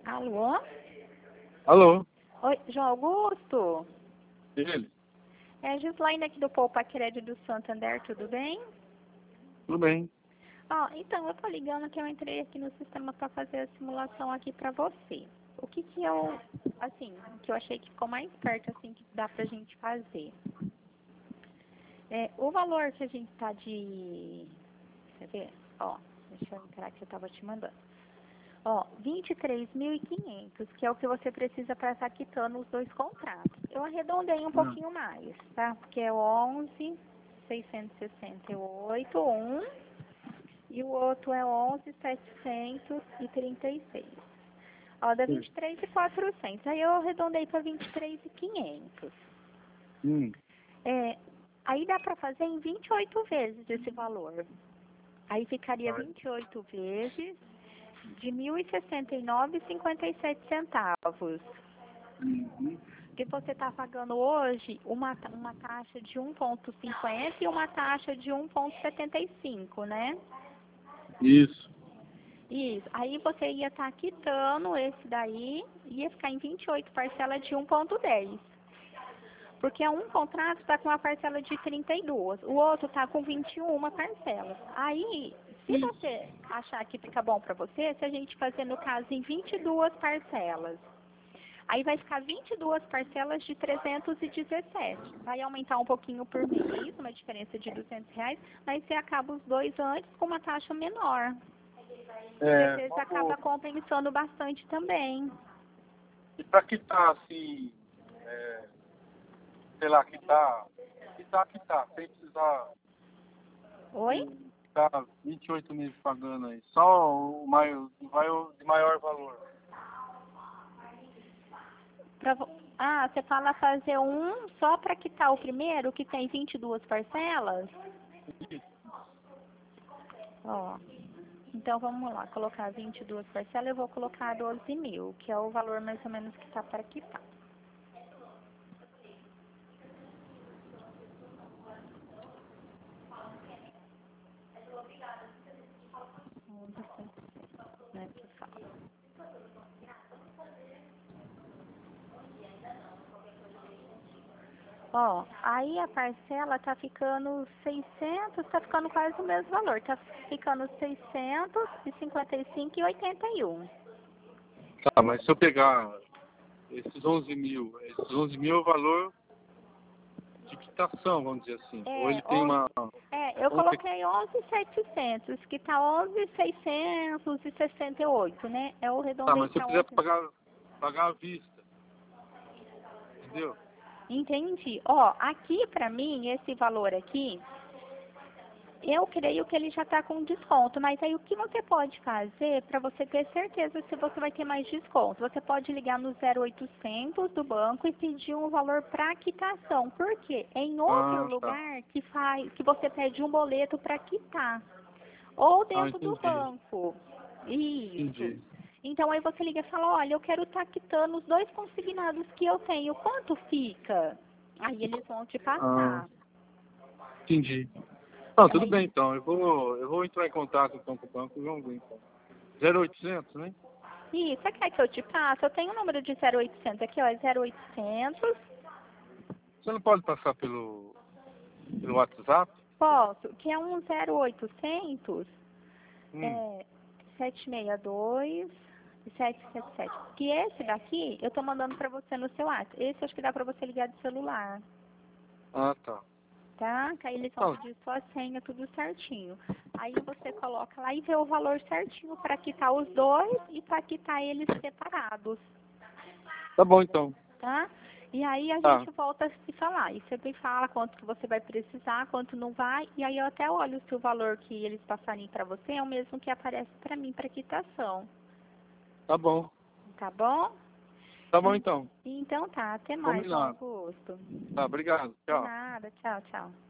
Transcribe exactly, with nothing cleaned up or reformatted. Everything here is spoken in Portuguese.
Alô? Alô? Oi, João Augusto? Ele? É a Gislaine aqui do Poupa Crédito do Santander, tudo bem? Tudo bem. Ó, então, eu tô ligando que eu entrei aqui no sistema para fazer a simulação aqui para você. O que que eu, assim, que eu achei que ficou mais perto, assim, que dá pra gente fazer. É, o valor que a gente tá de... Quer ver? Ó, deixa eu entrar que eu tava te mandando. Ó, vinte e três mil e quinhentos, que é o que você precisa para estar quitando os dois contratos. Eu arredondei um Ah, pouquinho mais, tá? Porque é onze mil seiscentos e sessenta e oito, um, e o outro é onze mil setecentos e trinta e seis. Ó, dá vinte sim. e três mil e quatrocentos. Aí eu arredondei para vinte e três mil e quinhentos. Hum. É, aí dá para fazer em vinte e oito vezes esse valor. Aí ficaria Vai. vinte e oito vezes de mil e sessenta e nove vírgula cinquenta e sete centavos. Uhum. Que você está pagando hoje uma, ta- uma taxa de um vírgula cinquenta e uma taxa de um vírgula setenta e cinco, né? Isso. Isso. Aí você ia estar quitando esse daí, ia ficar em vinte e oito parcelas de um vírgula dez. Porque um contrato está com uma parcela de trinta e duas, o outro está com vinte e uma parcelas. Aí, se Isso. você achar que fica bom para você, se a gente fazer no caso em vinte e duas parcelas, aí vai ficar vinte e duas parcelas de trezentos e dezessete. Vai aumentar um pouquinho por mês, uma diferença de duzentos reais, mas você acaba os dois antes com uma taxa menor. E às É, vezes uma boa. acaba compensando bastante também. E pra quitar, assim, é, sei lá, quitar, quitar, quitar, sem precisar Oi? hum, ficar vinte e oito meses pagando aí. Só o maior, de maior, de maior valor. Pra vo- ah, você fala fazer um só para quitar o primeiro, que tem vinte e duas parcelas? Ó, então vamos lá, colocar vinte e duas parcelas, eu vou colocar doze mil, que é o valor mais ou menos que está para quitar. Né, que fala. Ó, aí a parcela tá ficando seiscentos, tá ficando quase o mesmo valor, tá ficando seiscentos e cinquenta e cinco e oitenta e um. Tá, mas se eu pegar esses onze mil, esses onze mil é o valor de quitação, vamos dizer assim. Ou É, ele tem onze, uma... é, eu Ou tem, coloquei onze mil e setecentos, que tá onze mil seiscentos e sessenta e oito, né? Eu tá, arredondei mas se eu para quiser onze. pagar, pagar à vista, entendeu? Entendi. Ó, aqui pra mim, esse valor aqui, eu creio que ele já está com desconto, mas aí o que você pode fazer para você ter certeza se você vai ter mais desconto? Você pode ligar no zero oitocentos do banco e pedir um valor para quitação. Por quê? É em outro Ah, tá. lugar que faz, que você pede um boleto para quitar. Ou Ah, dentro do entendi. banco. Isso. Entendi. Então aí você liga e fala, olha, eu quero estar quitando os dois consignados que eu tenho. Quanto fica? Aí eles vão te Ah, passar. entendi. Não, tudo Aí, bem então. Eu vou, eu vou entrar em contato então com o banco e vamos ver então. zero oitocentos, né? e você quer que eu te passe? Eu tenho o número de zero oitocentos aqui, ó, é zero oitocentos. Você não pode passar pelo, pelo WhatsApp? Posso, que é um zero oitocentos, Hum. é, sete seis dois, sete sete sete. Que esse daqui, eu tô mandando pra você no seu WhatsApp. Esse acho que dá pra você ligar de celular, Ah, tá. tá? Que aí eles vão Tá, pedir sua senha, tudo certinho. Aí você coloca lá e vê o valor certinho pra quitar os dois e pra quitar eles separados. tá bom então. Tá? E aí a Tá, gente volta a se falar. E você me fala quanto que você vai precisar, quanto não vai. E aí eu até olho se o valor que eles passarem para você é o mesmo que aparece para mim para quitação. tá bom. Tá bom? Tá bom E- então. Então tá. Até mais, João Combinado. Augusto. Tá, obrigado. De Tchau. nada. Tchau, tchau.